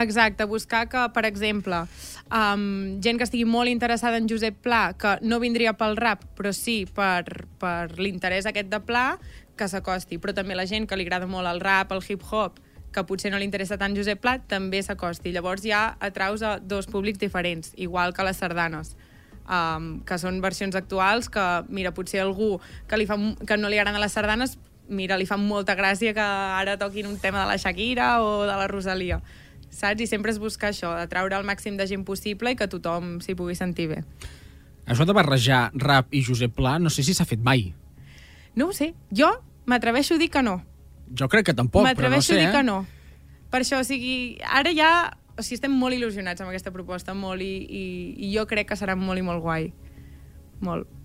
Exacte, buscar que, per exemple, gent que estigui molt interessada en Josep Pla, que no vindria pel rap, però sí per l'interès aquest de Pla, que s'acosti. Però també la gent que li agrada molt el rap, el hip-hop, que potser no li interessa tant Josep Pla, també s'acosti. Llavors ja atraus a dos públics diferents, igual que les sardanes, que són versions actuals que, mira, potser algú que no li agraden les sardanes, mira, li fa molta gràcia que ara toquin un tema de la Shakira o de la Rosalia. Saps? I sempre es busca això, d'atraure el màxim de gent possible i que tothom s'hi pugui sentir bé. Això de barrejar rap i Josep Pla no sé si s'ha fet mai. No ho sé. Jo m'atreveixo a dir que no. Jo crec que tampoc, però no sé, M'atreveixo a dir que no. Per això, o sigui, ara ja... O sigui, estem molt il·lusionats amb aquesta proposta, molt, i jo crec que serà molt i molt guai. Molt.